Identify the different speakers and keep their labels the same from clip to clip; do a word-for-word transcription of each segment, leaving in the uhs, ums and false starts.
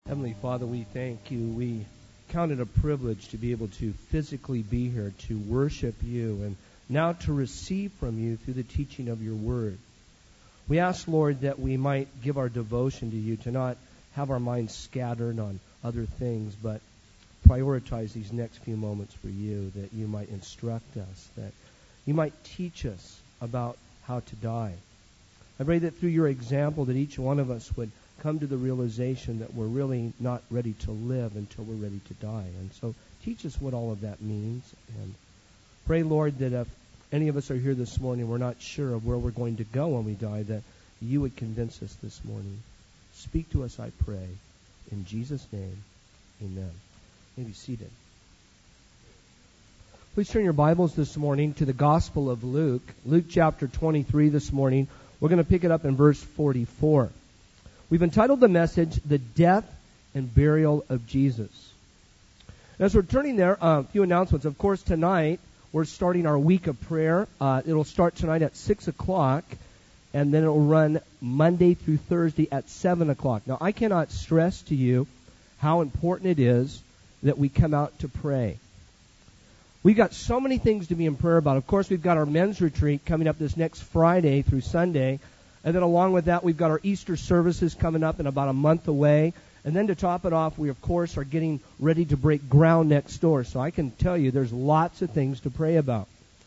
Speaker 1: Heavenly Father, we thank you. We count it a privilege to be able to physically be here, to worship you, and now to receive from you through the teaching of your word. We ask, Lord, that we might give our devotion to you, to not have our minds scattered on other things, but prioritize these next few moments for you, that you might instruct us, that you might teach us about how to die. I pray that through your example that each one of us would come to the realization that we're really not ready to live until we're ready to die. And so teach us what all of that means. And pray, Lord, that if any of us are here this morning, we're not sure of where we're going to go when we die, that you would convince us this morning. Speak to us, I pray. In Jesus' name, amen. You may be seated. Please turn your Bibles this morning to the Gospel of Luke. Luke chapter twenty-three this morning. We're going to pick it up in verse forty-four. We've entitled the message, The Death and Burial of Jesus. As we're turning there, uh, a few announcements. Of course, tonight we're starting our week of prayer. Uh, it'll start tonight at six o'clock, and then it'll run Monday through Thursday at seven o'clock. Now, I cannot stress to you how important it is that we come out to pray. We've got so many things to be in prayer about. Of course, we've got our men's retreat coming up this next Friday through Sunday. And then along with that, we've got our Easter services coming up in about a month away. And then to top it off, we, of course, are getting ready to break ground next door. So I can tell you there's lots of things to pray about.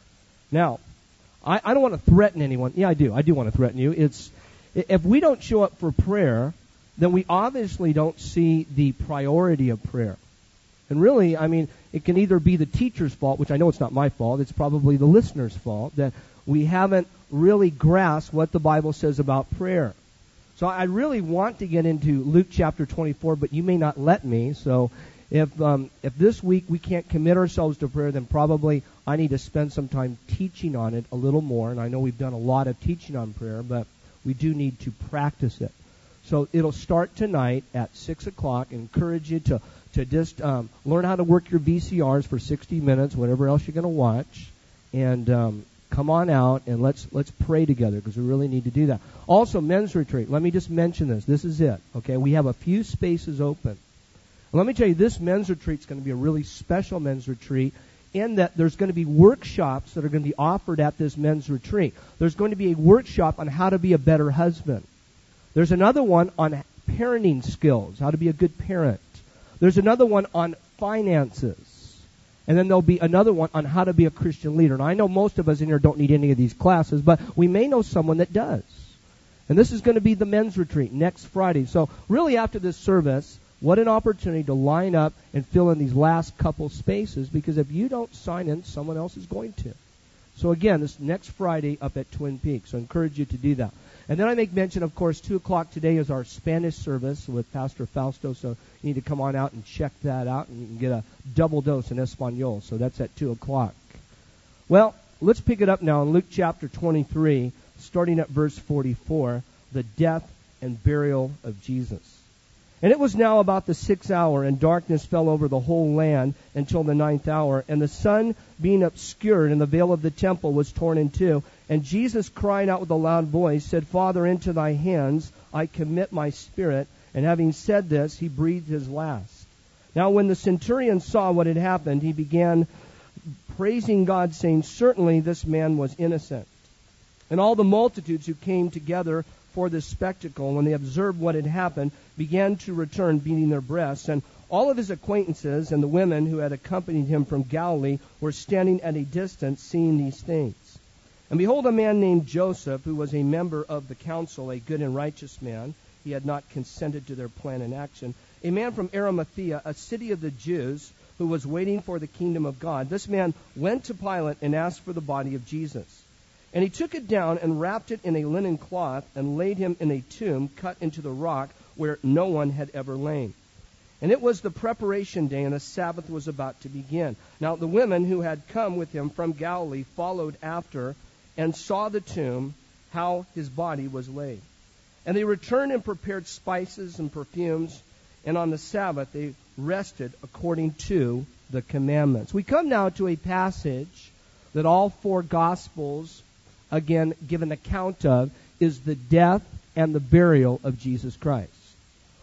Speaker 1: Now, I, I don't want to threaten anyone. Yeah, I do. I do want to threaten you. It's if we don't show up for prayer, then we obviously don't see the priority of prayer. And really, I mean, it can either be the teacher's fault, which I know it's not my fault. It's probably the listener's fault, that we haven't really grasped what the Bible says about prayer. So I really want to get into Luke chapter twenty-four, but you may not let me. So if um, if this week we can't commit ourselves to prayer, then probably I need to spend some time teaching on it a little more. And I know we've done a lot of teaching on prayer, but we do need to practice it. So it'll start tonight at six o'clock. I encourage you to, to just um, learn how to work your V C Rs for sixty minutes, whatever else you're going to watch. And um, come on out and let's let's pray together, because we really need to do that. Also, men's retreat. Let me just mention this. This is it. Okay, we have a few spaces open. Let me tell you, this men's retreat is going to be a really special men's retreat in that there's going to be workshops that are going to be offered at this men's retreat. There's going to be a workshop on how to be a better husband. There's another one on parenting skills, how to be a good parent. There's another one on finances. And then there'll be another one on how to be a Christian leader. And I know most of us in here don't need any of these classes, but we may know someone that does. And this is going to be the men's retreat next Friday. So really after this service, what an opportunity to line up and fill in these last couple spaces, because if you don't sign in, someone else is going to. So again, this next Friday up at Twin Peaks. So I encourage you to do that. And then I make mention, of course, two o'clock today is our Spanish service with Pastor Fausto. So you need to come on out and check that out, and you can get a double dose in Espanol. So that's at two o'clock. Well, let's pick it up now in Luke chapter twenty-three, starting at verse forty-four, the death and burial of Jesus. And it was now about the sixth hour, and darkness fell over the whole land until the ninth hour. And the sun, being obscured, and the veil of the temple was torn in two. And Jesus, crying out with a loud voice, said, Father, into thy hands I commit my spirit. And having said this, he breathed his last. Now when the centurion saw what had happened, he began praising God, saying, Certainly this man was innocent. And all the multitudes who came together for this spectacle, when they observed what had happened, began to return, beating their breasts. And all of his acquaintances and the women who had accompanied him from Galilee were standing at a distance, seeing these things. And behold, a man named Joseph, who was a member of the council, a good and righteous man, he had not consented to their plan and action, a man from Arimathea, a city of the Jews, who was waiting for the kingdom of God. This man went to Pilate and asked for the body of Jesus. And he took it down and wrapped it in a linen cloth and laid him in a tomb cut into the rock where no one had ever lain. And it was the preparation day, and the Sabbath was about to begin. Now the women who had come with him from Galilee followed after and saw the tomb, how his body was laid. And they returned and prepared spices and perfumes, and on the Sabbath they rested according to the commandments. We come now to a passage that all four Gospels again give an account of, is the death and the burial of Jesus Christ.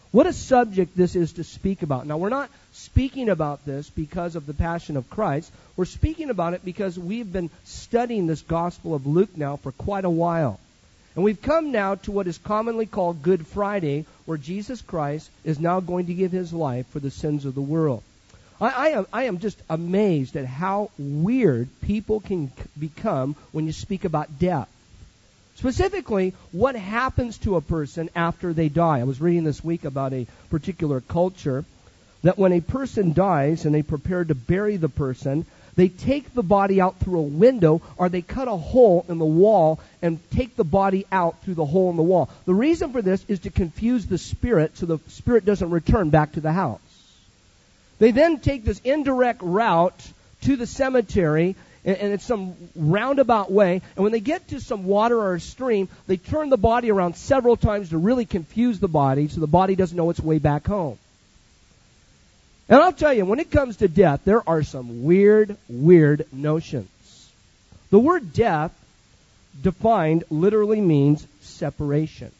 Speaker 1: What a subject this is to speak about. Now, we're not speaking about this because of the Passion of Christ. We're speaking about it because we've been studying this Gospel of Luke now for quite a while. And we've come now to what is commonly called Good Friday, where Jesus Christ is now going to give his life for the sins of the world. I, I, am, I am just amazed at how weird people can become when you speak about death. Specifically, what happens to a person after they die. I was reading this week about a particular culture that when a person dies and they prepare to bury the person, they take the body out through a window or they cut a hole in the wall and take the body out through the hole in the wall. The reason for this is to confuse the spirit so the spirit doesn't return back to the house. They then take this indirect route to the cemetery, and it's some roundabout way. And when they get to some water or a stream, they turn the body around several times to really confuse the body so the body doesn't know its way back home. And I'll tell you, when it comes to death, there are some weird, weird notions. The word death, defined, literally means separation.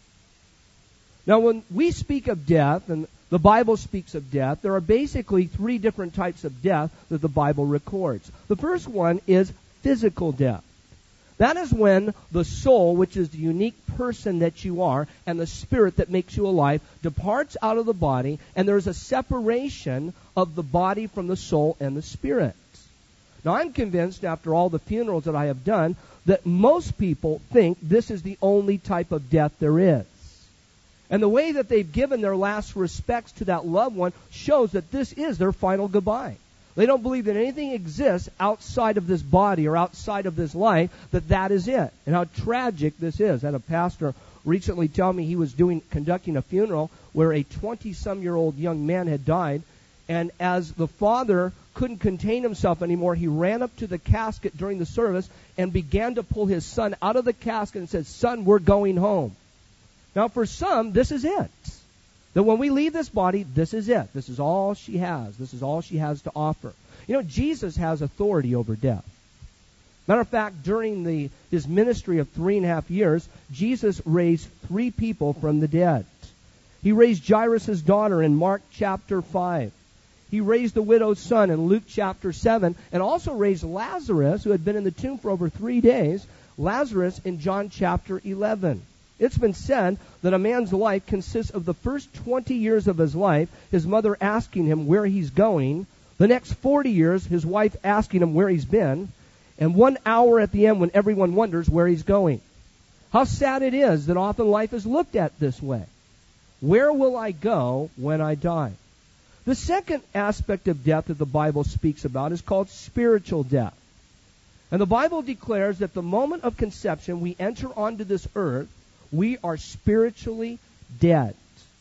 Speaker 1: Now, when we speak of death, and the Bible speaks of death, there are basically three different types of death that the Bible records. The first one is physical death. That is when the soul, which is the unique person that you are, and the spirit that makes you alive, departs out of the body, and there is a separation of the body from the soul and the spirit. Now, I'm convinced, after all the funerals that I have done, that most people think this is the only type of death there is. And the way that they've given their last respects to that loved one shows that this is their final goodbye. They don't believe that anything exists outside of this body or outside of this life, that that is it. And how tragic this is. I had a pastor recently tell me he was doing conducting a funeral where a twenty-some-year-old young man had died, and as the father couldn't contain himself anymore, he ran up to the casket during the service and began to pull his son out of the casket and said, "Son, we're going home." Now, for some, this is it. That when we leave this body, this is it. This is all she has. This is all she has to offer. You know, Jesus has authority over death. Matter of fact, during the his ministry of three and a half years, Jesus raised three people from the dead. He raised Jairus' daughter in Mark chapter five. He raised the widow's son in Luke chapter seven, and also raised Lazarus, who had been in the tomb for over three days, Lazarus in John chapter eleven. It's been said that a man's life consists of the first twenty years of his life, his mother asking him where he's going, the next forty years, his wife asking him where he's been, and one hour at the end when everyone wonders where he's going. How sad it is that often life is looked at this way. Where will I go when I die? The second aspect of death that the Bible speaks about is called spiritual death. And the Bible declares that the moment of conception we enter onto this earth, we are spiritually dead.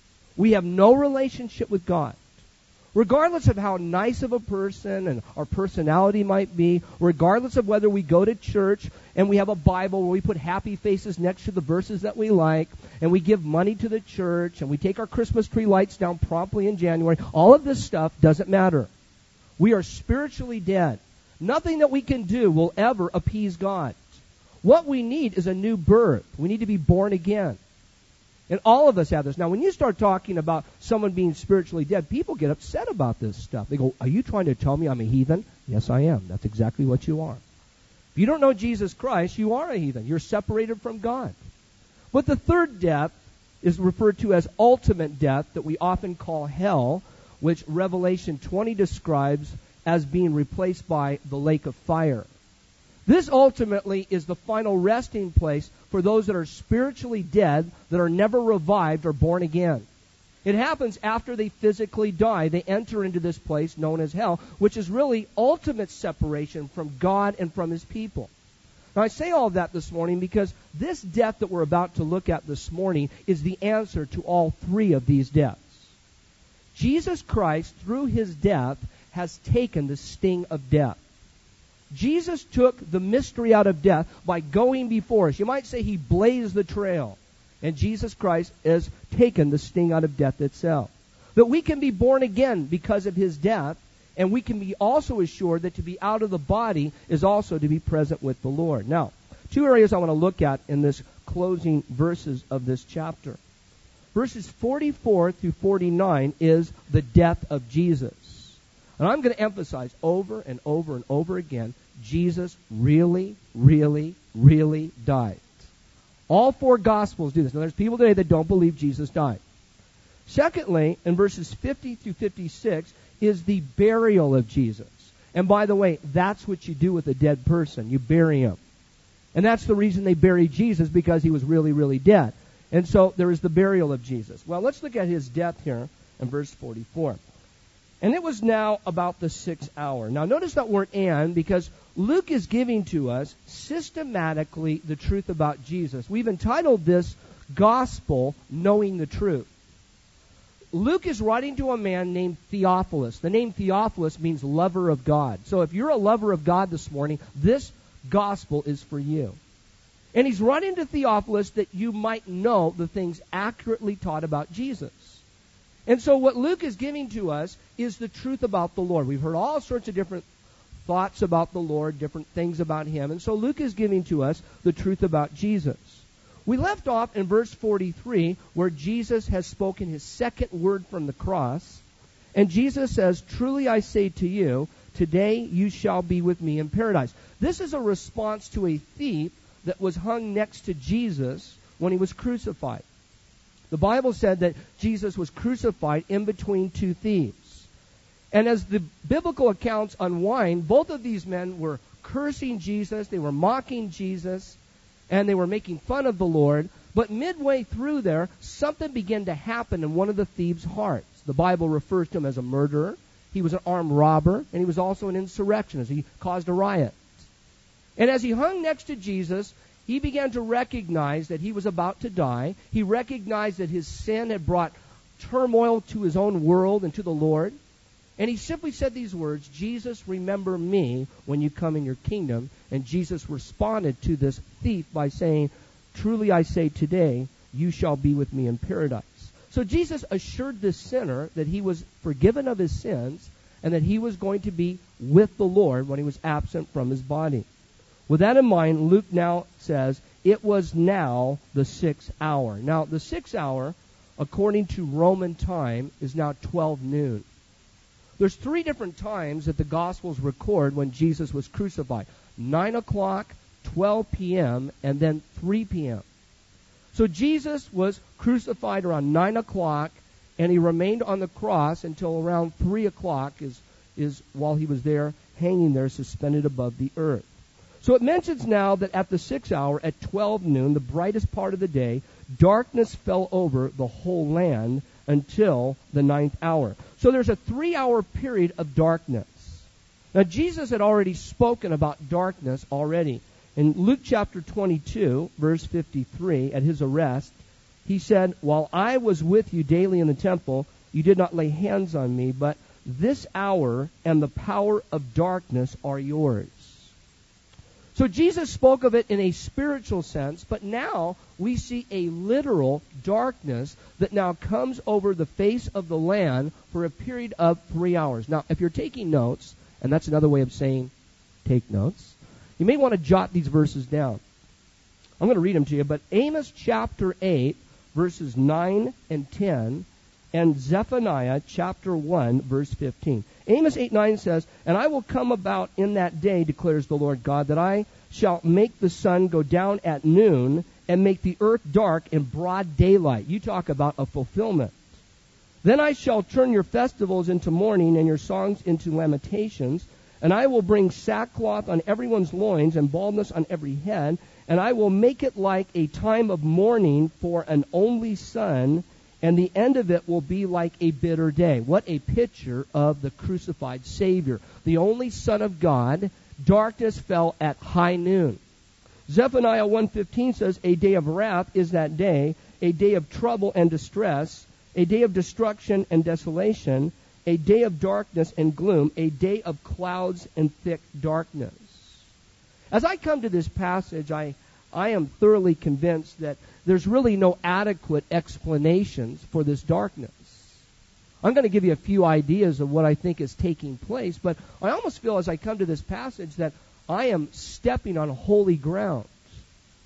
Speaker 1: We have no relationship with God. Regardless of how nice of a person and our personality might be, regardless of whether we go to church and we have a Bible where we put happy faces next to the verses that we like, and we give money to the church, and we take our Christmas tree lights down promptly in January, all of this stuff doesn't matter. We are spiritually dead. Nothing that we can do will ever appease God. What we need is a new birth. We need to be born again. And all of us have this. Now, when you start talking about someone being spiritually dead, people get upset about this stuff. They go, "Are you trying to tell me I'm a heathen?" Yes, I am. That's exactly what you are. If you don't know Jesus Christ, you are a heathen. You're separated from God. But the third death is referred to as ultimate death, that we often call hell, which Revelation twenty describes as being replaced by the lake of fire. This ultimately is the final resting place for those that are spiritually dead, that are never revived or born again. It happens after they physically die. They enter into this place known as hell, which is really ultimate separation from God and from His people. Now, I say all of that this morning because this death that we're about to look at this morning is the answer to all three of these deaths. Jesus Christ, through His death, has taken the sting of death. Jesus took the mystery out of death by going before us. You might say He blazed the trail. And Jesus Christ has taken the sting out of death itself. That we can be born again because of His death, and we can be also assured that to be out of the body is also to be present with the Lord. Now, two areas I want to look at in this closing verses of this chapter. verses forty-four through forty-nine is the death of Jesus. And I'm going to emphasize over and over and over again, Jesus really, really, really died. All four Gospels do this. Now, there's people today that don't believe Jesus died. Secondly, in verses fifty through fifty-six, is the burial of Jesus. And by the way, that's what you do with a dead person. You bury him. And that's the reason they buried Jesus, because he was really, really dead. And so there is the burial of Jesus. Well, let's look at his death here in verse forty-four. And it was now about the sixth hour. Now notice that word "and," because Luke is giving to us systematically the truth about Jesus. We've entitled this Gospel, Knowing the Truth. Luke is writing to a man named Theophilus. The name Theophilus means lover of God. So if you're a lover of God this morning, this Gospel is for you. And he's writing to Theophilus that you might know the things accurately taught about Jesus. And so what Luke is giving to us is the truth about the Lord. We've heard all sorts of different thoughts about the Lord, different things about him. And so Luke is giving to us the truth about Jesus. We left off in verse forty-three, where Jesus has spoken his second word from the cross. And Jesus says, "Truly I say to you, today you shall be with me in paradise." This is a response to a thief that was hung next to Jesus when he was crucified. The Bible said that Jesus was crucified in between two thieves. And as the biblical accounts unwind, both of these men were cursing Jesus, they were mocking Jesus, and they were making fun of the Lord. But midway through there, something began to happen in one of the thieves' hearts. The Bible refers to him as a murderer. He was an armed robber, and he was also an insurrectionist. He caused a riot. And as he hung next to Jesus, he began to recognize that he was about to die. He recognized that his sin had brought turmoil to his own world and to the Lord. And he simply said these words, "Jesus, remember me when you come in your kingdom." And Jesus responded to this thief by saying, "Truly I say today, you shall be with me in paradise." So Jesus assured this sinner that he was forgiven of his sins and that he was going to be with the Lord when he was absent from his body. With that in mind, Luke now says, it was now the sixth hour. Now, the sixth hour, according to Roman time, is now twelve noon. There's three different times that the Gospels record when Jesus was crucified. nine o'clock, twelve p.m., and then three p.m. So Jesus was crucified around nine o'clock, and he remained on the cross until around three o'clock is, is while he was there, hanging there, suspended above the earth. So it mentions now that at the sixth hour, at twelve noon, the brightest part of the day, darkness fell over the whole land until the ninth hour. So there's a three-hour period of darkness. Now, Jesus had already spoken about darkness already. In Luke chapter twenty-two, verse fifty-three, at his arrest, he said, "While I was with you daily in the temple, you did not lay hands on me, but this hour and the power of darkness are yours." So Jesus spoke of it in a spiritual sense, but now we see a literal darkness that now comes over the face of the land for a period of three hours. Now, if you're taking notes, and that's another way of saying take notes, you may want to jot these verses down. I'm going to read them to you, but Amos chapter eight, verses nine and ten, and Zephaniah chapter one, verse fifteen. Amos eight nine says, "And I will come about in that day, declares the Lord God, that I shall make the sun go down at noon and make the earth dark in broad daylight." You talk about a fulfillment. "Then I shall turn your festivals into mourning and your songs into lamentations. And I will bring sackcloth on everyone's loins and baldness on every head. And I will make it like a time of mourning for an only son. And the end of it will be like a bitter day." What a picture of the crucified Savior. The only Son of God. Darkness fell at high noon. Zephaniah one fifteen says, "A day of wrath is that day, a day of trouble and distress, a day of destruction and desolation, a day of darkness and gloom, a day of clouds and thick darkness." As I come to this passage, I, I am thoroughly convinced that there's really no adequate explanations for this darkness. I'm going to give you a few ideas of what I think is taking place, but I almost feel as I come to this passage that I am stepping on holy ground.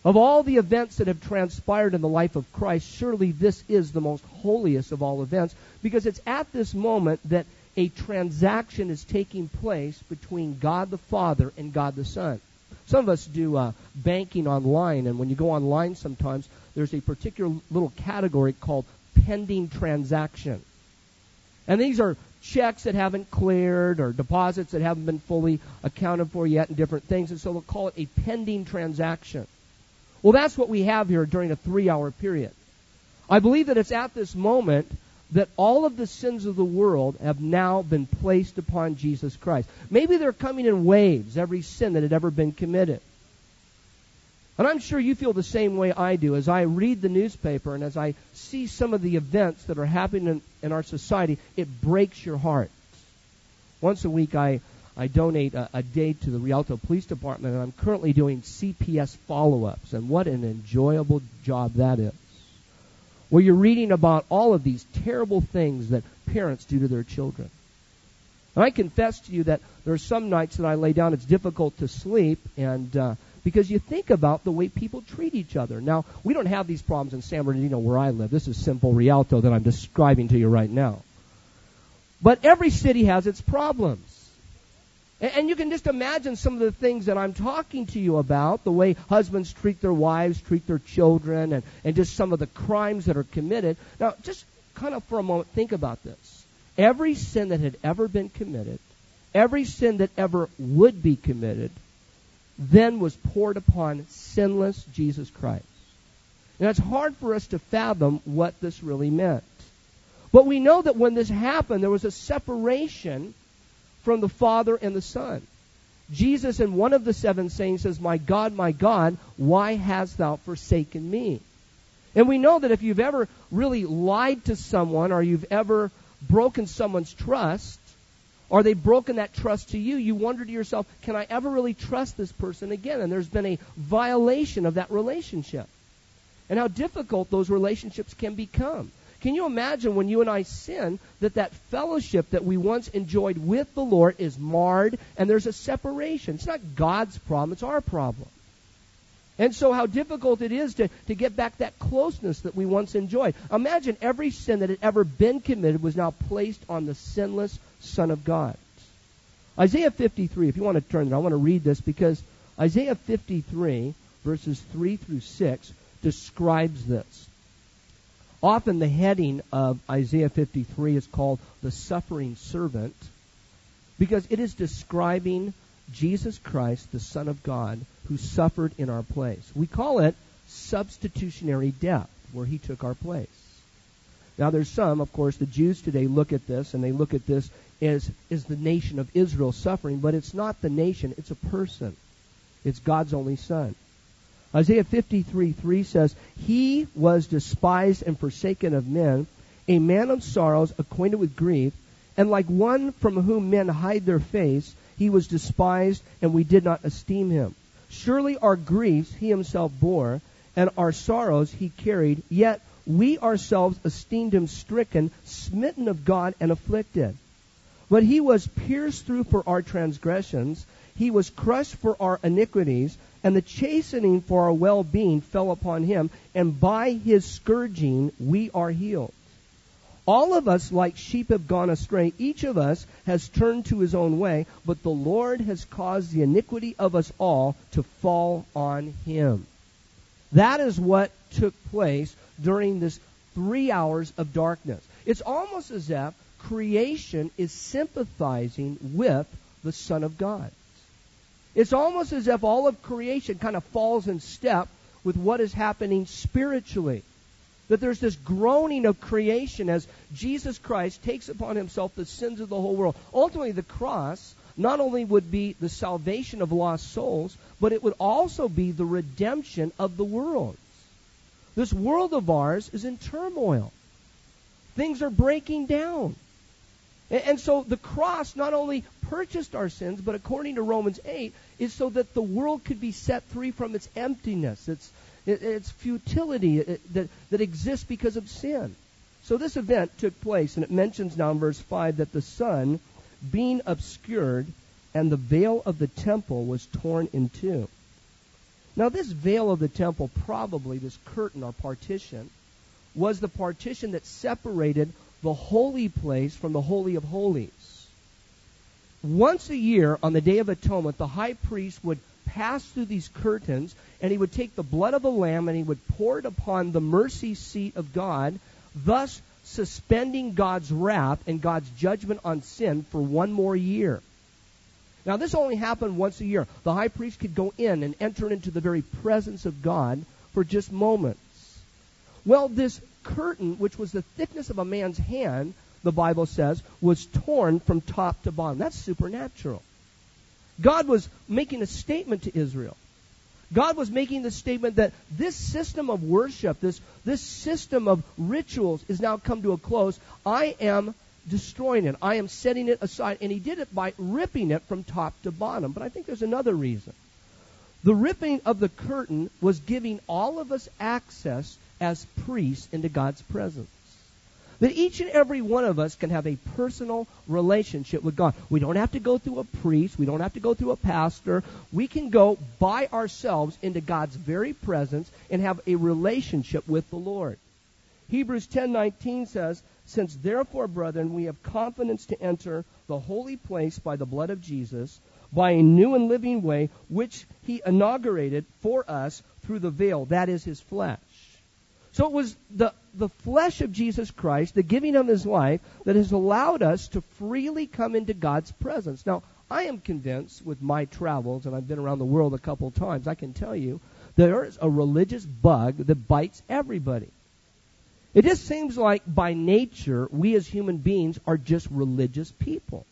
Speaker 1: Of all the events that have transpired in the life of Christ, surely this is the most holiest of all events, because it's at this moment that a transaction is taking place between God the Father and God the Son. Some of us do uh, banking online, and when you go online sometimes, there's a particular little category called pending transaction. And these are checks that haven't cleared or deposits that haven't been fully accounted for yet and different things, and so they'll call it a pending transaction. Well, that's what we have here during a three-hour period. I believe that it's at this moment that all of the sins of the world have now been placed upon Jesus Christ. Maybe they're coming in waves, every sin that had ever been committed. And I'm sure you feel the same way I do as I read the newspaper and as I see some of the events that are happening in, in our society. It breaks your heart. Once a week I, I donate a, a day to the Rialto Police Department, and I'm currently doing C P S follow-ups. And what an enjoyable job that is. Where you're reading about all of these terrible things that parents do to their children. And I confess to you that there are some nights that I lay down, it's difficult to sleep, and uh, because you think about the way people treat each other. Now, we don't have these problems in San Bernardino where I live. This is simple Rialto that I'm describing to you right now. But every city has its problems. And, and you can just imagine some of the things that I'm talking to you about, the way husbands treat their wives, treat their children, and, and just some of the crimes that are committed. Now, just kind of for a moment, think about this. Every sin that had ever been committed, every sin that ever would be committed, then was poured upon sinless Jesus Christ. And it's hard for us to fathom what this really meant. But we know that when this happened, there was a separation from the Father and the Son. Jesus in one of the seven sayings says, "My God, my God, why hast thou forsaken me?" And we know that if you've ever really lied to someone, or you've ever broken someone's trust, or they've broken that trust to you, you wonder to yourself, can I ever really trust this person again? And there's been a violation of that relationship. And how difficult those relationships can become. Can you imagine when you and I sin, that that fellowship that we once enjoyed with the Lord is marred, and there's a separation? It's not God's problem, it's our problem. And so how difficult it is to, to get back that closeness that we once enjoyed. Imagine every sin that had ever been committed was now placed on the sinless Son of God. Isaiah fifty-three, if you want to turn there, I want to read this because Isaiah fifty-three, verses three through six, describes this. Often the heading of Isaiah fifty-three is called the suffering servant, because it is describing Jesus Christ, the Son of God, who suffered in our place. We call it substitutionary death, where he took our place. Now there's some, of course, the Jews today look at this, and they look at this as, as the nation of Israel suffering, but it's not the nation, it's a person. It's God's only Son. Isaiah fifty-three three says, "He was despised and forsaken of men, a man of sorrows, acquainted with grief, and like one from whom men hide their face, he was despised, and we did not esteem him. Surely our griefs he himself bore, and our sorrows he carried, yet we ourselves esteemed him stricken, smitten of God, and afflicted. But he was pierced through for our transgressions, he was crushed for our iniquities, and the chastening for our well-being fell upon him, and by his scourging we are healed. All of us like sheep have gone astray. Each of us has turned to his own way, but the Lord has caused the iniquity of us all to fall on him." That is what took place during this three hours of darkness. It's almost as if creation is sympathizing with the Son of God. It's almost as if all of creation kind of falls in step with what is happening spiritually. That there's this groaning of creation as Jesus Christ takes upon himself the sins of the whole world. Ultimately, the cross not only would be the salvation of lost souls, but it would also be the redemption of the world. This world of ours is in turmoil. Things are breaking down. And so the cross not only purchased our sins, but according to Romans eight, is so that the world could be set free from its emptiness, its its futility that, that exists because of sin. So this event took place, and it mentions now in verse five that the sun, being obscured, and the veil of the temple was torn in two. Now, this veil of the temple, probably this curtain or partition, was the partition that separated the holy place from the Holy of Holies. Once a year, on the Day of Atonement, the high priest would pass through these curtains, and he would take the blood of the lamb and he would pour it upon the mercy seat of God, thus suspending God's wrath and God's judgment on sin for one more year. Now, this only happened once a year. The high priest could go in and enter into the very presence of God for just moments. Well, this curtain, which was the thickness of a man's hand, the Bible says, was torn from top to bottom. That's supernatural. God was making a statement to Israel. God was making the statement that this system of worship, this, this system of rituals is now come to a close. I am destroying it. I am setting it aside. And he did it by ripping it from top to bottom. But I think there's another reason. The ripping of the curtain was giving all of us access as priests into God's presence. That each and every one of us can have a personal relationship with God. We don't have to go through a priest. We don't have to go through a pastor. We can go by ourselves into God's very presence and have a relationship with the Lord. Hebrews ten nineteen says, "Since therefore, brethren, we have confidence to enter the holy place by the blood of Jesus, by a new and living way, which he inaugurated for us through the veil, that is his flesh." So it was the, the flesh of Jesus Christ, the giving of his life, that has allowed us to freely come into God's presence. Now, I am convinced with my travels, and I've been around the world a couple times, I can tell you, there is a religious bug that bites everybody. It just seems like by nature, we as human beings are just religious people.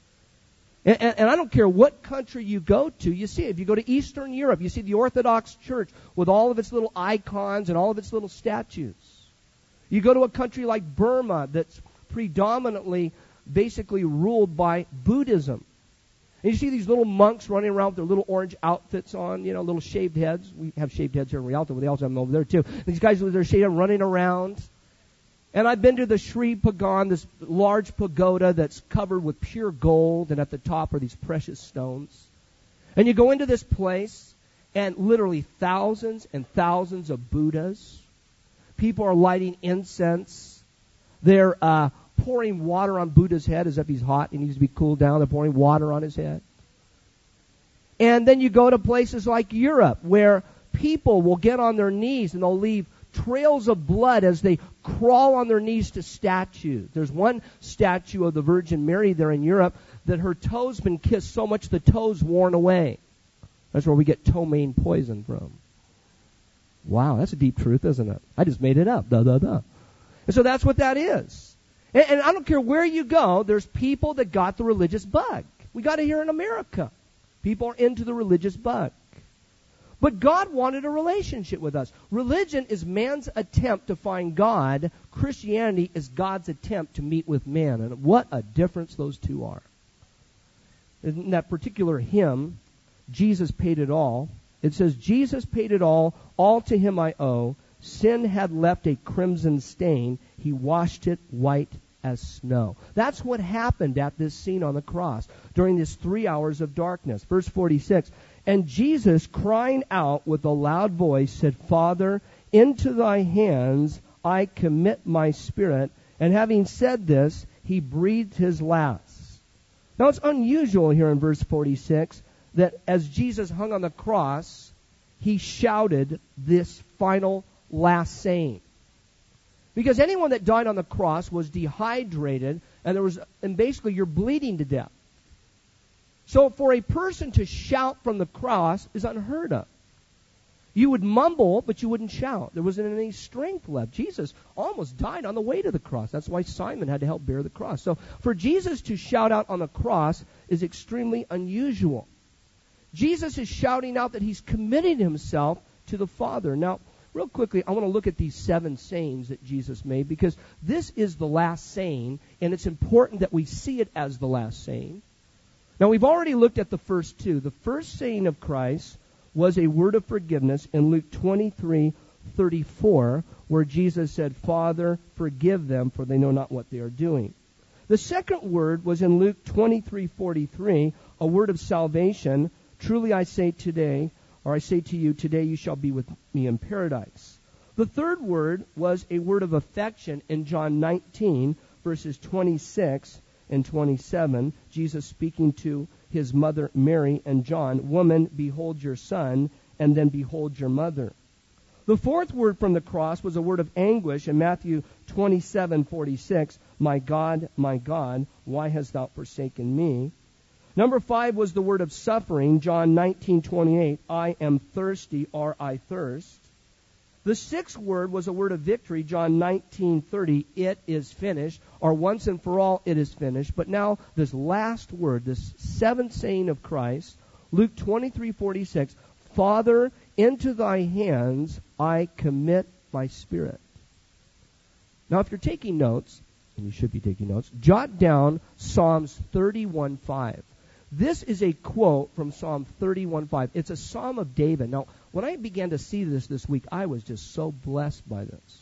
Speaker 1: And, and, and I don't care what country you go to, you see it. If you go to Eastern Europe, you see the Orthodox Church with all of its little icons and all of its little statues. You go to a country like Burma that's predominantly basically ruled by Buddhism. And you see these little monks running around with their little orange outfits on, you know, little shaved heads. We have shaved heads here in Rialto, but they also have them over there too. These guys with their shaved head running around. And I've been to the Sri Pagan, this large pagoda that's covered with pure gold, and at the top are these precious stones. And you go into this place, and literally thousands and thousands of Buddhas. People are lighting incense. They're uh, pouring water on Buddha's head as if he's hot. He needs to be cooled down. They're pouring water on his head. And then you go to places like Europe, where people will get on their knees and they'll leave trails of blood as they crawl on their knees to statues. There's one statue of the Virgin Mary there in Europe that her toes been kissed so much the toes worn away. That's where we get ptomaine poison from. Wow, that's a deep truth, isn't it? I just made it up. Da, da, da. And so that's what that is. And, and I don't care where you go, there's people that got the religious bug. We got it here in America. People are into the religious bug. But God wanted a relationship with us. Religion is man's attempt to find God. Christianity is God's attempt to meet with man. And what a difference those two are. In that particular hymn, Jesus paid it all. It says, Jesus paid it all, all to him I owe. Sin had left a crimson stain. He washed it white as snow. That's what happened at this scene on the cross during this three hours of darkness. Verse forty-six, and Jesus, crying out with a loud voice, said, Father, into thy hands I commit my spirit. And having said this, he breathed his last. Now it's unusual here in verse forty-six that as Jesus hung on the cross, he shouted this final last saying. Because anyone that died on the cross was dehydrated, and there was, and basically you're bleeding to death. So for a person to shout from the cross is unheard of. You would mumble, but you wouldn't shout. There wasn't any strength left. Jesus almost died on the way to the cross. That's why Simon had to help bear the cross. So for Jesus to shout out on the cross is extremely unusual. Jesus is shouting out that he's committing himself to the Father. Now, real quickly, I want to look at these seven sayings that Jesus made, because this is the last saying, and it's important that we see it as the last saying. Now, we've already looked at the first two. The first saying of Christ was a word of forgiveness in Luke twenty-three thirty-four, where Jesus said, Father, forgive them, for they know not what they are doing. The second word was in Luke twenty-three forty-three, a word of salvation. Truly I say today, or I say to you, today you shall be with me in paradise. The third word was a word of affection in John nineteen, verses twenty-six and twenty-seven. Jesus speaking to his mother Mary and John, woman, behold your son, and then behold your mother. The fourth word from the cross was a word of anguish in Matthew twenty-seven forty-six. My God, my God, why hast thou forsaken me? Number five was the word of suffering, John nineteen twenty-eight. I am thirsty, or I thirst. The sixth word was a word of victory, John nineteen thirty. It is finished, or once and for all, it is finished. But now this last word, this seventh saying of Christ, Luke twenty-three forty-six. Father, into thy hands I commit my spirit. Now, if you're taking notes, and you should be taking notes, jot down Psalms thirty-one five. This is a quote from Psalm thirty-one five. It's a Psalm of David. Now, when I began to see this this week, I was just so blessed by this.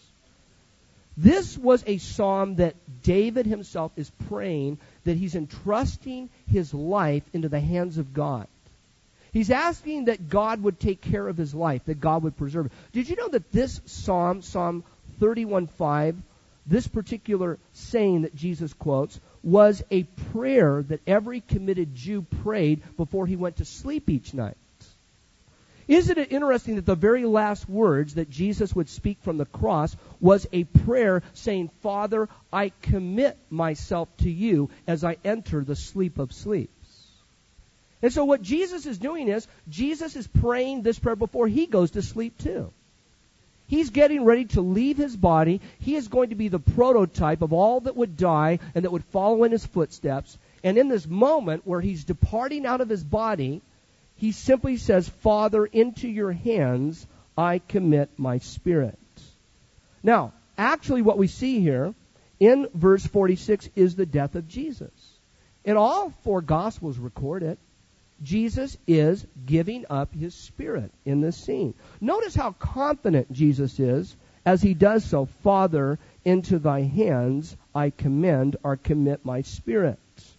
Speaker 1: This was a psalm that David himself is praying that he's entrusting his life into the hands of God. He's asking that God would take care of his life, that God would preserve it. Did you know that this psalm, Psalm thirty-one five, this particular saying that Jesus quotes, was a prayer that every committed Jew prayed before he went to sleep each night? Isn't it interesting that the very last words that Jesus would speak from the cross was a prayer saying, Father, I commit myself to you as I enter the sleep of sleeps. And so what Jesus is doing is, Jesus is praying this prayer before he goes to sleep too. He's getting ready to leave his body. He is going to be the prototype of all that would die and that would follow in his footsteps. And in this moment where he's departing out of his body, he simply says, Father, into your hands I commit my spirit. Now, actually what we see here in verse forty-six is the death of Jesus. In all four Gospels record it. Jesus is giving up his spirit in this scene. Notice how confident Jesus is as he does so. Father, into thy hands I commend or commit my spirit.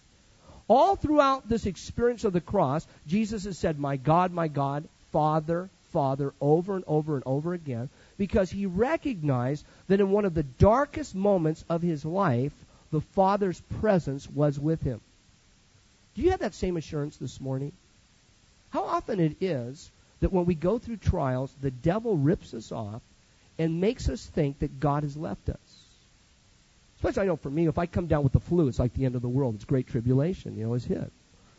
Speaker 1: All throughout this experience of the cross, Jesus has said, my God, my God, Father, Father, over and over and over again, because he recognized that in one of the darkest moments of his life, the Father's presence was with him. Do you have that same assurance this morning? How often it is that when we go through trials, the devil rips us off and makes us think that God has left us. Especially, I know for me, if I come down with the flu, it's like the end of the world. It's great tribulation, you know, is hit.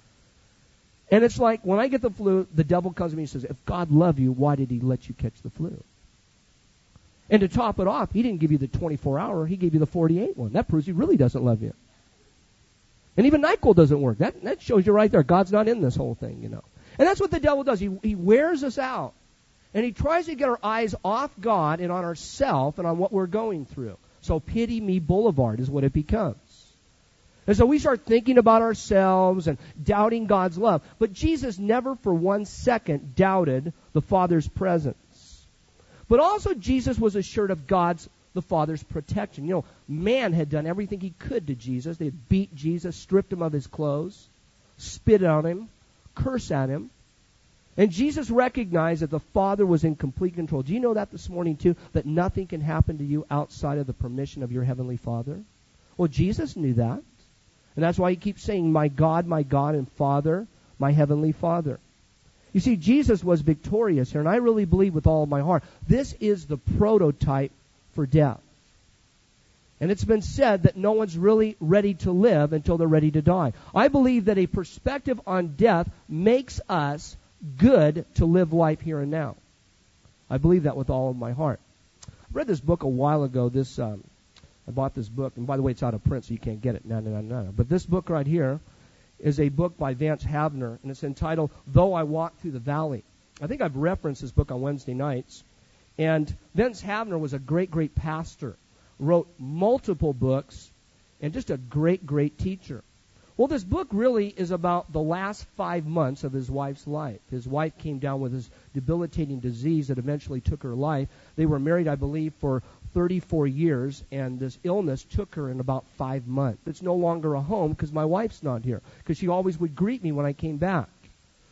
Speaker 1: And it's like, when I get the flu, the devil comes to me and says, if God loved you, why did he let you catch the flu? And to top it off, he didn't give you the twenty-four hour, he gave you the forty-eight one. That proves he really doesn't love you. And even NyQuil doesn't work. That that shows you right there, God's not in this whole thing, you know. And that's what the devil does. He he wears us out. And he tries to get our eyes off God and on ourselves and on what we're going through. So pity me boulevard is what it becomes. And so we start thinking about ourselves and doubting God's love. But Jesus never for one second doubted the Father's presence. But also Jesus was assured of God's, the Father's protection. You know, man had done everything he could to Jesus. They had beat Jesus, stripped him of his clothes, spit on him, curse at him. And Jesus recognized that the Father was in complete control. Do you know that this morning too? That nothing can happen to you outside of the permission of your Heavenly Father? Well, Jesus knew that. And that's why he keeps saying, my God, my God, and Father, my Heavenly Father. You see, Jesus was victorious here, and I really believe with all of my heart, this is the prototype for death. And it's been said that no one's really ready to live until they're ready to die. I believe that a perspective on death makes us good to live life here and now. I believe that with all of my heart. I read this book a while ago. This um, I bought this book, and by the way, it's out of print, so you can't get it. No, no, no, no. But this book right here is a book by Vance Havner, and it's entitled Though I Walk Through the Valley. I think I've referenced this book on Wednesday nights. And Vance Havner was a great, great pastor, wrote multiple books, and just a great, great teacher. Well, this book really is about the last five months of his wife's life. His wife came down with this debilitating disease that eventually took her life. They were married, I believe, for thirty-four years, and this illness took her in about five months. It's no longer a home because my wife's not here, because she always would greet me when I came back.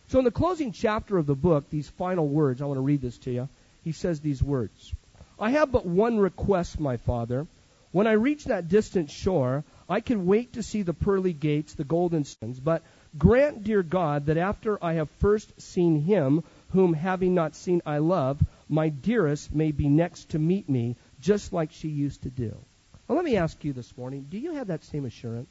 Speaker 1: So in the closing chapter of the book, these final words, I want to read this to you. He says these words. I have but one request, my Father. When I reach that distant shore, I can wait to see the pearly gates, the golden sands. But grant, dear God, that after I have first seen him, whom having not seen I love, my dearest may be next to meet me, just like she used to do. Well, let me ask you this morning, do you have that same assurance?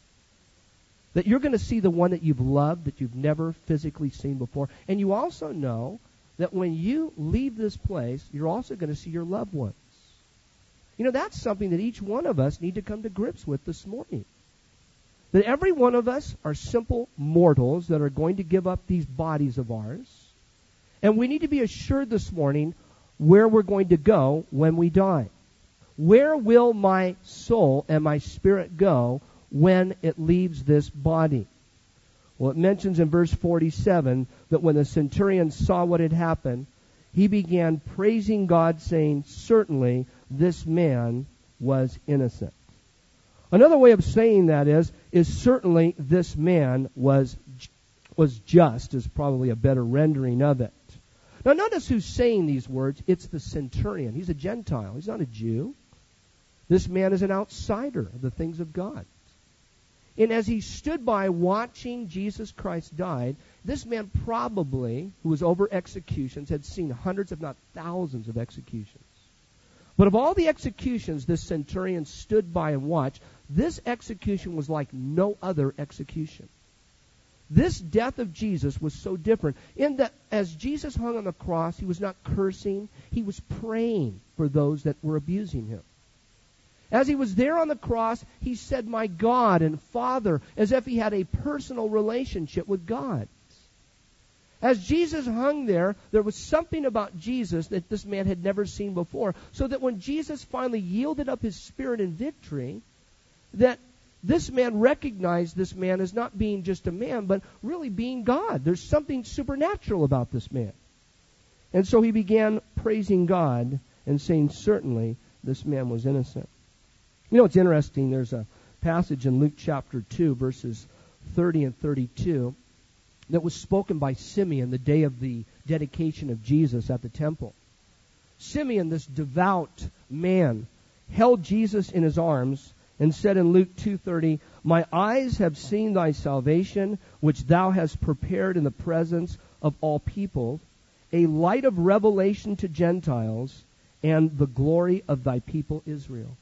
Speaker 1: That you're going to see the one that you've loved, that you've never physically seen before. And you also know that when you leave this place, you're also going to see your loved ones. You know, that's something that each one of us need to come to grips with this morning. That every one of us are simple mortals that are going to give up these bodies of ours. And we need to be assured this morning where we're going to go when we die. Where will my soul and my spirit go when it leaves this body? Well, it mentions in verse forty-seven that when the centurion saw what had happened, he began praising God, saying, certainly this man was innocent. Another way of saying that is, is certainly this man was, was just, is probably a better rendering of it. Now notice who's saying these words. It's the centurion. He's a Gentile. He's not a Jew. This man is an outsider of the things of God. And as he stood by watching Jesus Christ died, this man probably, who was over executions, had seen hundreds, if not thousands of executions. But of all the executions this centurion stood by and watched, this execution was like no other execution. This death of Jesus was so different in that as Jesus hung on the cross, he was not cursing, he was praying for those that were abusing him. As he was there on the cross, he said, my God and Father, as if he had a personal relationship with God. As Jesus hung there, there was something about Jesus that this man had never seen before. So that when Jesus finally yielded up his spirit in victory, that this man recognized this man as not being just a man, but really being God. There's something supernatural about this man. And so he began praising God and saying, certainly this man was innocent. You know, it's interesting. There's a passage in Luke chapter two, verses thirty and thirty-two, that was spoken by Simeon the day of the dedication of Jesus at the temple. Simeon, this devout man, held Jesus in his arms and said in Luke two thirty, my eyes have seen thy salvation, which thou hast prepared in the presence of all people, a light of revelation to Gentiles, and the glory of thy people Israel.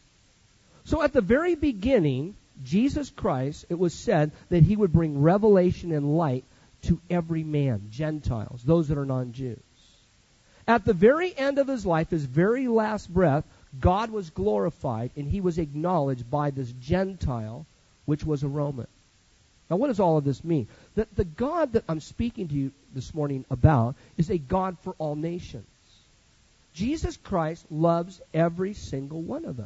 Speaker 1: So at the very beginning, Jesus Christ, it was said that he would bring revelation and light to every man, Gentiles, those that are non-Jews. At the very end of his life, his very last breath, God was glorified and he was acknowledged by this Gentile, which was a Roman. Now what does all of this mean? That the God that I'm speaking to you this morning about is a God for all nations. Jesus Christ loves every single one of us.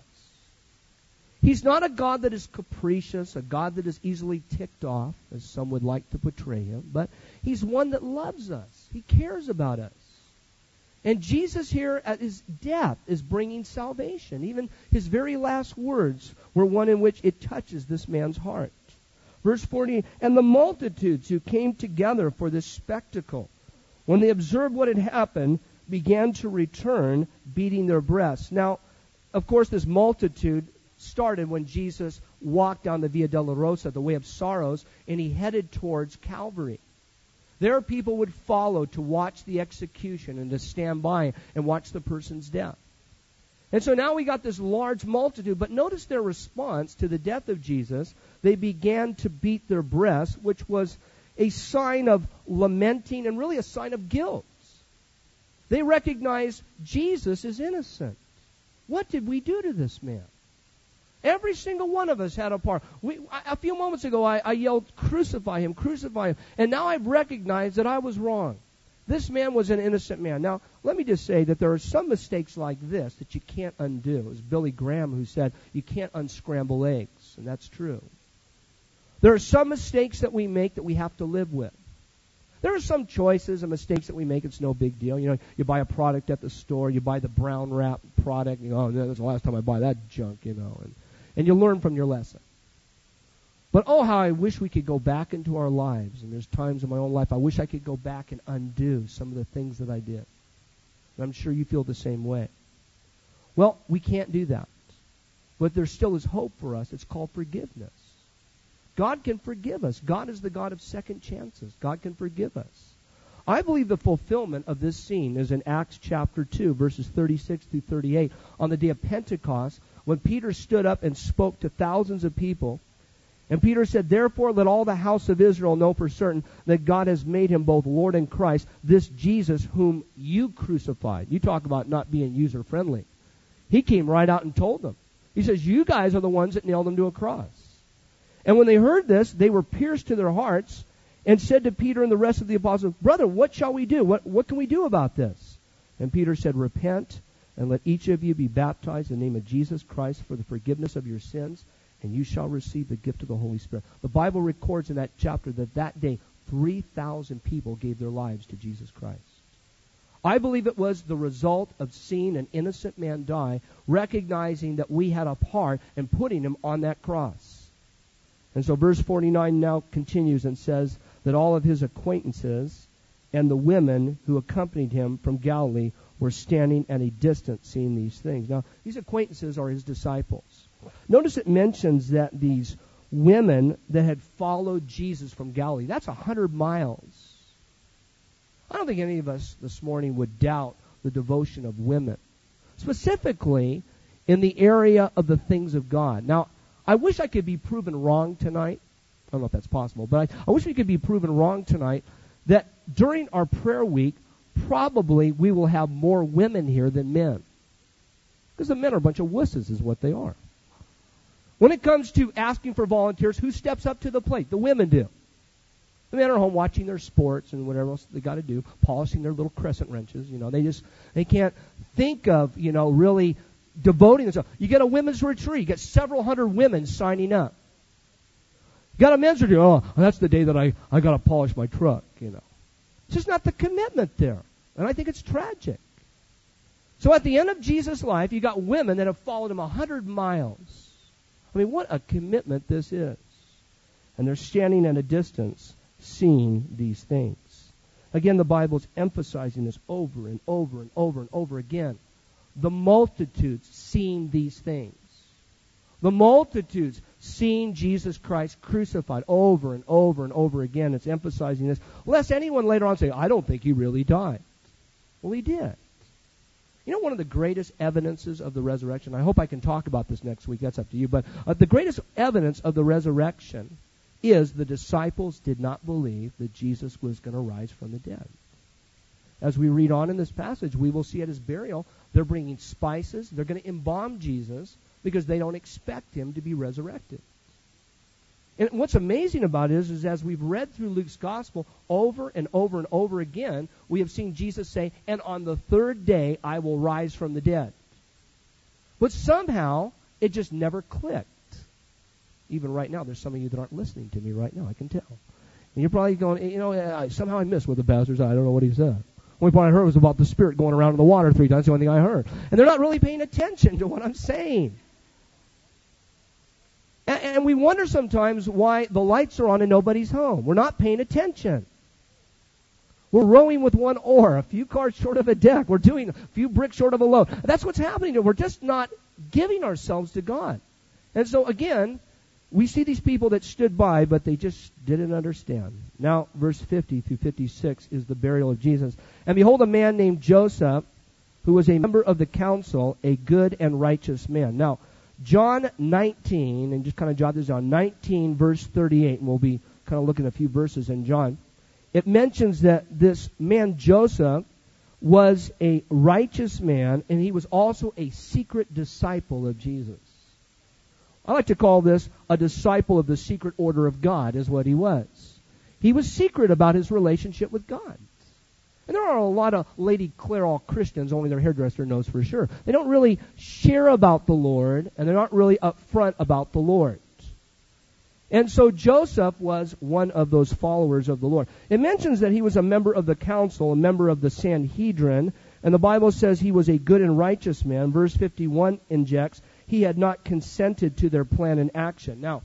Speaker 1: He's not a God that is capricious, a God that is easily ticked off, as some would like to portray him, but he's one that loves us. He cares about us. And Jesus here at his death is bringing salvation. Even his very last words were one in which it touches this man's heart. Verse forty, and the multitudes who came together for this spectacle, when they observed what had happened, began to return, beating their breasts. Now, of course, this multitude started when Jesus walked down the Via Dolorosa, the way of sorrows, and he headed towards Calvary. There people would follow to watch the execution and to stand by and watch the person's death. And so now we got this large multitude, but notice their response to the death of Jesus. They began to beat their breasts, which was a sign of lamenting and really a sign of guilt. They recognized Jesus is innocent. What did we do to this man? Every single one of us had a part. We, a few moments ago, I, I yelled, crucify him, crucify him. And now I've recognized that I was wrong. This man was an innocent man. Now, let me just say that there are some mistakes like this that you can't undo. It was Billy Graham who said, you can't unscramble eggs. And that's true. There are some mistakes that we make that we have to live with. There are some choices and mistakes that we make. It's no big deal. You know, you buy a product at the store, you buy the brown wrap product, you know, oh, that's the last time I buy that junk, you know, and, and you learn from your lesson. But oh, how I wish we could go back into our lives. And there's times in my own life I wish I could go back and undo some of the things that I did. And I'm sure you feel the same way. Well, we can't do that. But there still is hope for us. It's called forgiveness. God can forgive us. God is the God of second chances. God can forgive us. I believe the fulfillment of this scene is in Acts chapter two, verses thirty-six through thirty-eight. On the day of Pentecost, when Peter stood up and spoke to thousands of people, and Peter said, "Therefore let all the house of Israel know for certain that God has made him both Lord and Christ, this Jesus whom you crucified." You talk about not being user-friendly. He came right out and told them. He says, you guys are the ones that nailed him to a cross. And when they heard this, they were pierced to their hearts and said to Peter and the rest of the apostles, "Brother, what shall we do? What, what can we do about this?" And Peter said, "Repent and let each of you be baptized in the name of Jesus Christ for the forgiveness of your sins, and you shall receive the gift of the Holy Spirit." The Bible records in that chapter that that day, three thousand people gave their lives to Jesus Christ. I believe it was the result of seeing an innocent man die, recognizing that we had a part, and putting him on that cross. And so verse forty-nine now continues and says that all of his acquaintances and the women who accompanied him from Galilee were standing at a distance seeing these things. Now, these acquaintances are his disciples. Notice it mentions that these women that had followed Jesus from Galilee, that's a hundred miles. I don't think any of us this morning would doubt the devotion of women, specifically in the area of the things of God. Now, I wish I could be proven wrong tonight. I don't know if that's possible, but I, I wish we could be proven wrong tonight that during our prayer week, probably we will have more women here than men. Because the men are a bunch of wusses is what they are. When it comes to asking for volunteers, who steps up to the plate? The women do. The men are home watching their sports and whatever else they got to do, polishing their little crescent wrenches. You know, they just, they can't think of, you know, really devoting themselves. You get a women's retreat. You get several hundred women signing up. You got a men's retreat. Oh, that's the day that I, I got to polish my truck, you know. It's just not the commitment there. And I think it's tragic. So at the end of Jesus' life, you got women that have followed him a hundred miles. I mean, what a commitment this is. And they're standing at a distance seeing these things. Again, the Bible's emphasizing this over and over and over and over again. The multitudes seeing these things. The multitudes seeing Jesus Christ crucified over and over and over again. It's emphasizing this. Lest anyone later on say, "I don't think he really died." Well, he did. You know, one of the greatest evidences of the resurrection, I hope I can talk about this next week, that's up to you, but uh, the greatest evidence of the resurrection is the disciples did not believe that Jesus was going to rise from the dead. As we read on in this passage, we will see at his burial, they're bringing spices, they're going to embalm Jesus because they don't expect him to be resurrected. And what's amazing about it is, is as we've read through Luke's gospel over and over and over again, we have seen Jesus say, "And on the third day I will rise from the dead." But somehow it just never clicked. Even right now, there's some of you that aren't listening to me right now, I can tell. And you're probably going, you know, I, somehow I missed what the pastor said. I don't know what he said. The only part I heard was about the Spirit going around in the water three times. That's the only thing I heard. And they're not really paying attention to what I'm saying. And, and we wonder sometimes why the lights are on and nobody's home. We're not paying attention. We're rowing with one oar, a few cars short of a deck. We're doing a few bricks short of a load. That's what's happening. We're just not giving ourselves to God. And so, again, we see these people that stood by, but they just didn't understand. Now, verse fifty through fifty-six is the burial of Jesus. "And behold, a man named Joseph, who was a member of the council, a good and righteous man." Now, John nineteen, and just kind of jot this down, nineteen verse thirty-eight, and we'll be kind of looking at a few verses in John. It mentions that this man Joseph was a righteous man, and he was also a secret disciple of Jesus. I like to call this a disciple of the secret order of God, is what he was. He was secret about his relationship with God. And there are a lot of Lady Clairol Christians, only their hairdresser knows for sure. They don't really share about the Lord, and they're not really upfront about the Lord. And so Joseph was one of those followers of the Lord. It mentions that he was a member of the council, a member of the Sanhedrin, and the Bible says he was a good and righteous man. Verse fifty-one injects, he had not consented to their plan and action. Now,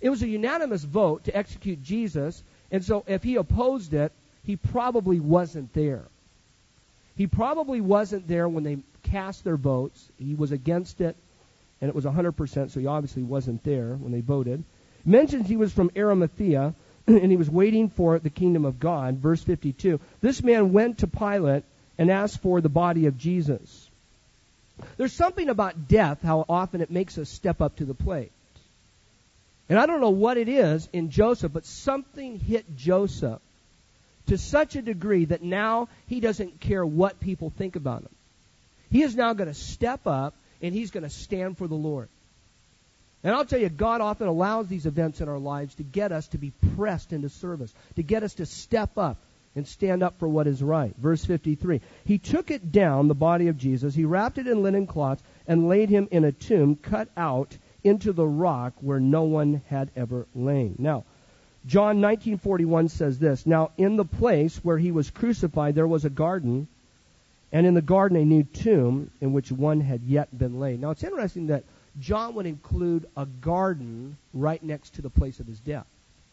Speaker 1: It was a unanimous vote to execute Jesus, and so if he opposed it, he probably wasn't there. He probably wasn't there when they cast their votes. He was against it, and it was one hundred percent, so he obviously wasn't there when they voted. It mentions he was from Arimathea, and he was waiting for the kingdom of God. Verse fifty-two, this man went to Pilate and asked for the body of Jesus. There's something about death, how often it makes us step up to the plate. And I don't know what it is in Joseph, but something hit Joseph to such a degree that now he doesn't care what people think about him. He is now going to step up, and he's going to stand for the Lord. And I'll tell you, God often allows these events in our lives to get us to be pressed into service, to get us to step up and stand up for what is right. Verse fifty-three, he took it down, the body of Jesus, he wrapped it in linen cloths, and laid him in a tomb cut out into the rock where no one had ever lain. Now, John nineteen forty-one says this, now in the place where he was crucified there was a garden, and in the garden a new tomb in which one had yet been laid. Now it's interesting that John would include a garden right next to the place of his death.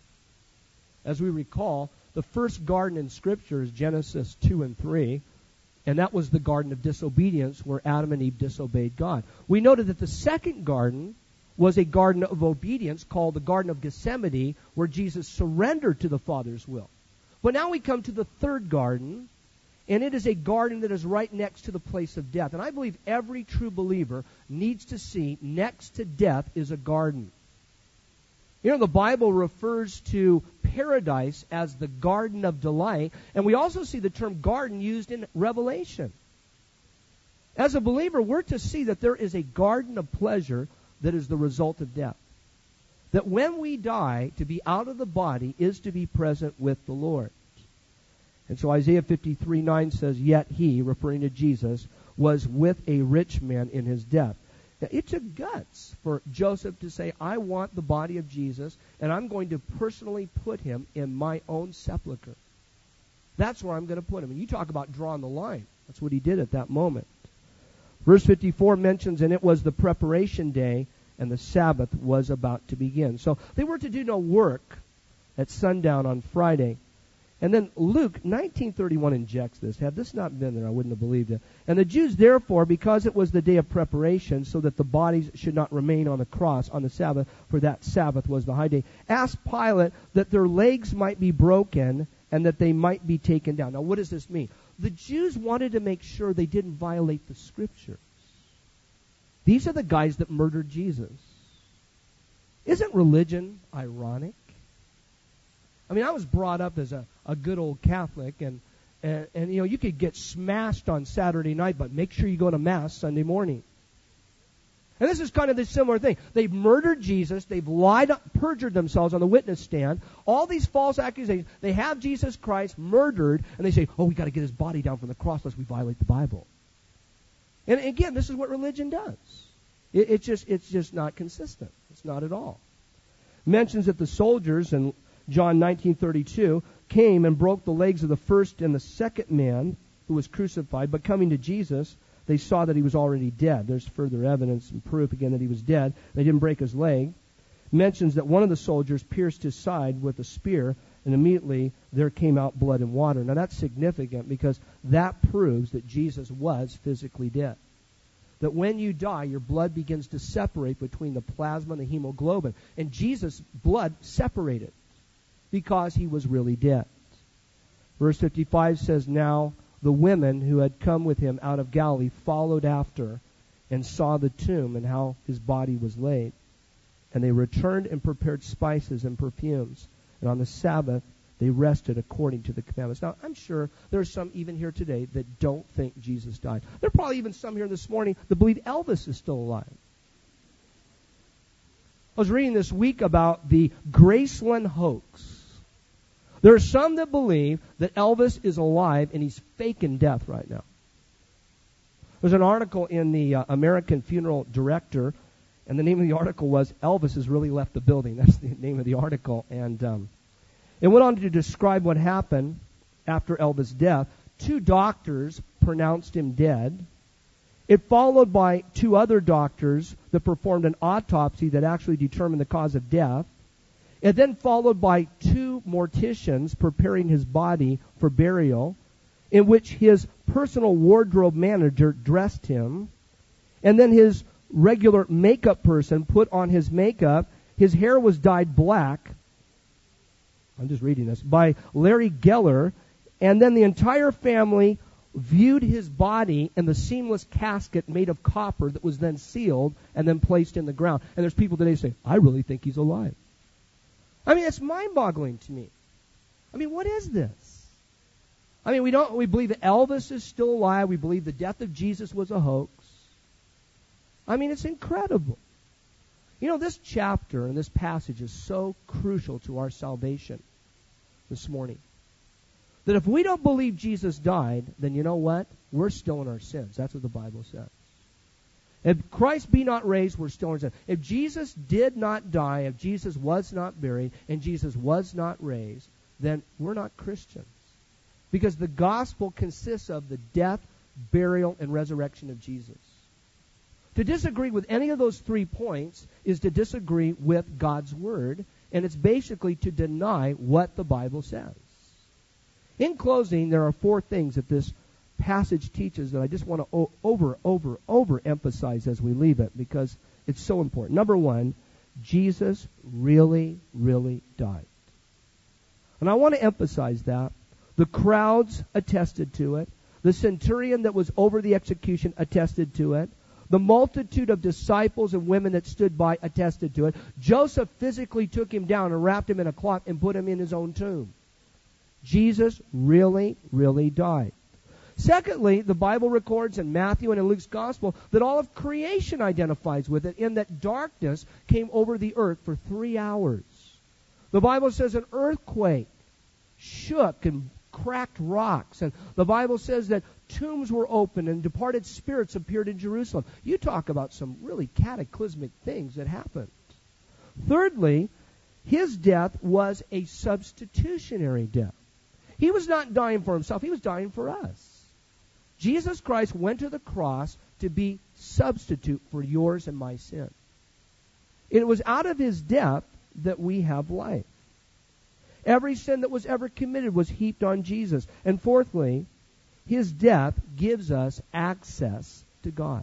Speaker 1: As we recall, the first garden in Scripture is Genesis two and three, and that was the garden of disobedience where Adam and Eve disobeyed God. We noted that the second garden was a garden of obedience called the Garden of Gethsemane, where Jesus surrendered to the Father's will. But now we come to the third garden, and it is a garden that is right next to the place of death. And I believe every true believer needs to see next to death is a garden. You know, the Bible refers to paradise as the garden of delight, and we also see the term garden used in Revelation. As a believer, we're to see that there is a garden of pleasure that is the result of death. That when we die, to be out of the body is to be present with the Lord. And so Isaiah fifty-three nine says, yet he, referring to Jesus, was with a rich man in his death. Now, it took guts for Joseph to say, I want the body of Jesus, and I'm going to personally put him in my own sepulcher. That's where I'm going to put him. And you talk about drawing the line. That's what he did at that moment. Verse fifty-four mentions, and it was the preparation day, and the Sabbath was about to begin. So they were to do no work at sundown on Friday. And then Luke nineteen thirty-one injects this. Had this not been there, I wouldn't have believed it. And the Jews, therefore, because it was the day of preparation, so that the bodies should not remain on the cross on the Sabbath, for that Sabbath was the high day, asked Pilate that their legs might be broken and that they might be taken down. Now, what does this mean? The Jews wanted to make sure they didn't violate the Scriptures. These are the guys that murdered Jesus. Isn't religion ironic? I mean, I was brought up as a, a good old Catholic, and, and, and, you know, you could get smashed on Saturday night, but make sure you go to Mass Sunday morning. And this is kind of the similar thing. They've murdered Jesus. They've lied, perjured themselves on the witness stand. All these false accusations. They have Jesus Christ murdered, and they say, oh, we got to get his body down from the cross lest we violate the Bible. And again, this is what religion does. It, it just, it's just not consistent. It's not at all. It mentions that the soldiers in John nineteen thirty-two came and broke the legs of the first and the second man who was crucified, but coming to Jesus, they saw that he was already dead. There's further evidence and proof again that he was dead. They didn't break his leg. It mentions that one of the soldiers pierced his side with a spear, and immediately there came out blood and water. Now that's significant because that proves that Jesus was physically dead. That when you die, your blood begins to separate between the plasma and the hemoglobin. And Jesus' blood separated because he was really dead. Verse fifty-five says, now the women who had come with him out of Galilee followed after and saw the tomb and how his body was laid. And they returned and prepared spices and perfumes. And on the Sabbath, they rested according to the commandments. Now, I'm sure there are some even here today that don't think Jesus died. There are probably even some here this morning that believe Elvis is still alive. I was reading this week about the Graceland hoax. There are some that believe that Elvis is alive and he's faking death right now. There's an article in the uh, American Funeral Director, and the name of the article was Elvis has really left the building. That's the name of the article. And um, it went on to describe what happened after Elvis' death. Two doctors pronounced him dead. It followed by two other doctors that performed an autopsy that actually determined the cause of death. and then followed by two morticians preparing his body for burial, in which his personal wardrobe manager dressed him, and then his regular makeup person put on his makeup. His hair was dyed black, I'm just reading this, by Larry Geller, and then the entire family viewed his body in the seamless casket made of copper that was then sealed and then placed in the ground. And there's people today saying, I really think he's alive. I mean, it's mind-boggling to me. I mean, what is this? I mean, we don't we believe that Elvis is still alive. We believe the death of Jesus was a hoax. I mean, it's incredible. You know, this chapter and this passage is so crucial to our salvation this morning, that if we don't believe Jesus died, then you know what? We're still in our sins. That's what the Bible says. If Christ be not raised, we're still in our sins. If Jesus did not die, if Jesus was not buried, and Jesus was not raised, then we're not Christians. Because the gospel consists of the death, burial, and resurrection of Jesus. To disagree with any of those three points is to disagree with God's Word, and it's basically to deny what the Bible says. In closing, there are four things that this passage teaches that I just want to o- over, over, over emphasize as we leave it, because it's so important. Number one, Jesus really, really died. And I want to emphasize that. The crowds attested to it. The centurion that was over the execution attested to it. The multitude of disciples and women that stood by attested to it. Joseph physically took him down and wrapped him in a cloth and put him in his own tomb. Jesus really, really died. Secondly, the Bible records in Matthew and in Luke's Gospel that all of creation identifies with it, in that darkness came over the earth for three hours. The Bible says an earthquake shook and cracked rocks. And the Bible says that tombs were opened and departed spirits appeared in Jerusalem. You talk about some really cataclysmic things that happened. Thirdly, his death was a substitutionary death. He was not dying for himself. He was dying for us. Jesus Christ went to the cross to be substitute for yours and my sin. It was out of his death that we have life. Every sin that was ever committed was heaped on Jesus. And fourthly, his death gives us access to God.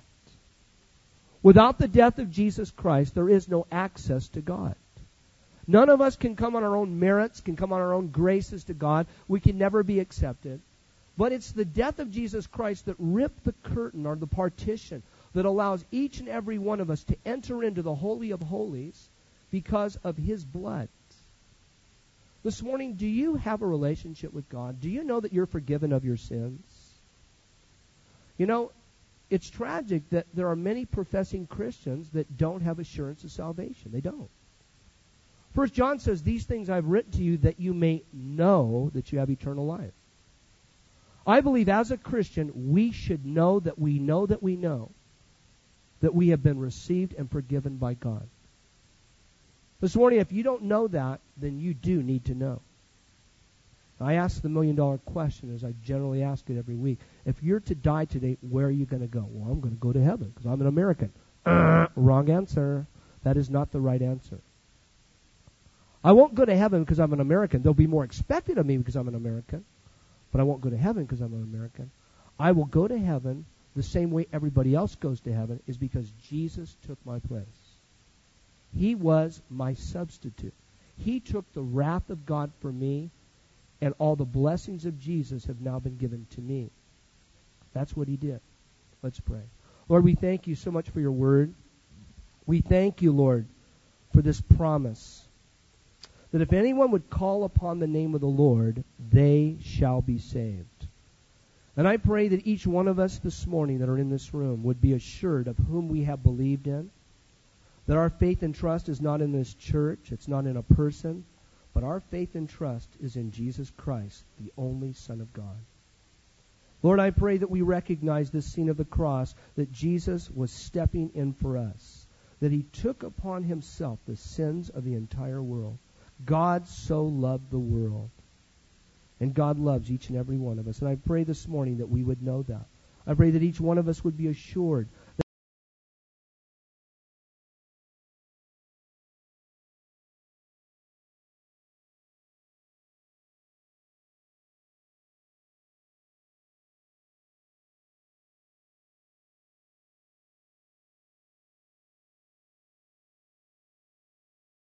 Speaker 1: Without the death of Jesus Christ, there is no access to God. None of us can come on our own merits, can come on our own graces to God. We can never be accepted. But it's the death of Jesus Christ that ripped the curtain or the partition that allows each and every one of us to enter into the Holy of Holies because of his blood. This morning, do you have a relationship with God? Do you know that you're forgiven of your sins? You know, it's tragic that there are many professing Christians that don't have assurance of salvation. They don't. First John says, these things I've written to you that you may know that you have eternal life. I believe as a Christian, we should know that we know that we know that we have been received and forgiven by God. This morning, if you don't know that, then you do need to know. I ask the million dollar question, as I generally ask it every week. If you're to die today, where are you going to go? Well, I'm going to go to heaven because I'm an American. Uh, wrong answer. That is not the right answer. I won't go to heaven because I'm an American. There'll be more expected of me because I'm an American. But I won't go to heaven because I'm an American. I will go to heaven the same way everybody else goes to heaven, is because Jesus took my place. He was my substitute. He took the wrath of God for me, and all the blessings of Jesus have now been given to me. That's what he did. Let's pray. Lord, we thank you so much for your word. We thank you, Lord, for this promise that if anyone would call upon the name of the Lord, they shall be saved. And I pray that each one of us this morning that are in this room would be assured of whom we have believed in, that our faith and trust is not in this church, it's not in a person, but our faith and trust is in Jesus Christ, the only Son of God. Lord, I pray that we recognize this scene of the cross, that Jesus was stepping in for us, that he took upon himself the sins of the entire world. God so loved the world. And God loves each and every one of us. And I pray this morning that we would know that. I pray that each one of us would be assured